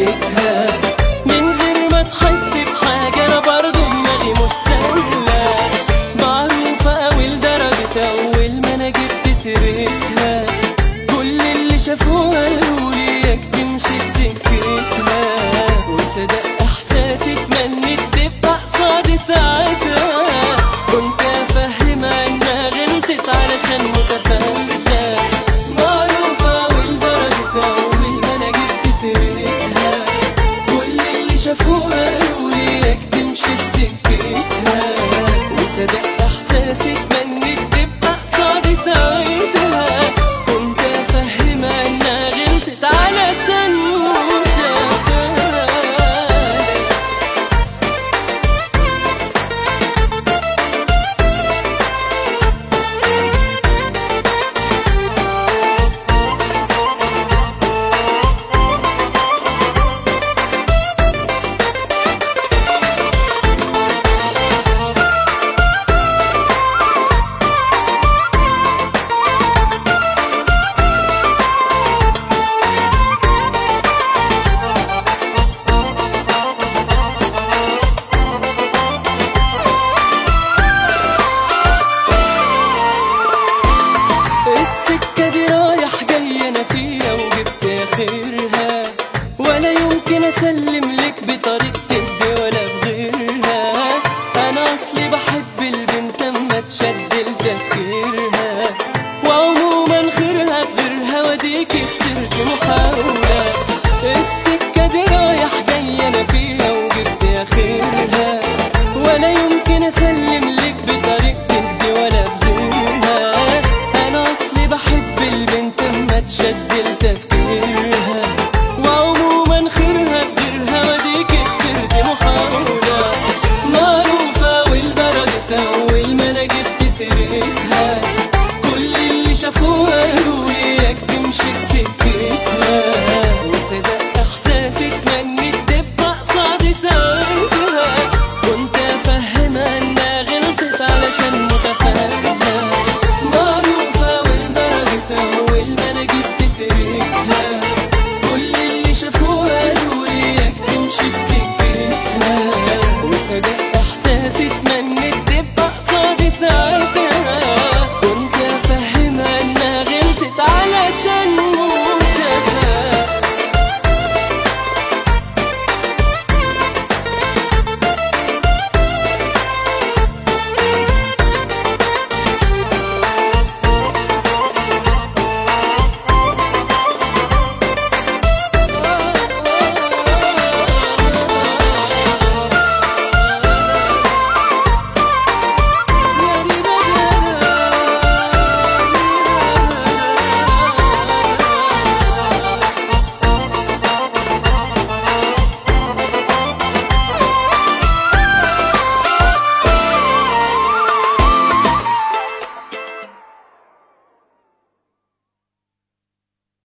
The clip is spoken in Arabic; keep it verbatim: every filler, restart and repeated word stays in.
سيرتها من غير ما تحس بحاجة. انا برضو دماغي مش سهلة، معروفة اوي لدرجة اول ما انا جبت سيرتها كل اللي شافوها قالولي ياك تمشي في سكتها. وصدق احساسي اتمنيت تبقى قصادي ساعتها، كنت افهمها انها غلطت علشان متفاهمة. معروفة اوي لدرجة اول ما انا جبت سيرتها كل اللي شافوها قالولي ياك تمشي في سكتها. وصدق احساسي اتمنيت تبقى قصادي ساعتها، كنت افهمها انها غلطت علشان متفاهمة. السكة دي رايح جاي انا فيها وجبت اخرها، ولا يمكن اسلم لك بطريقتي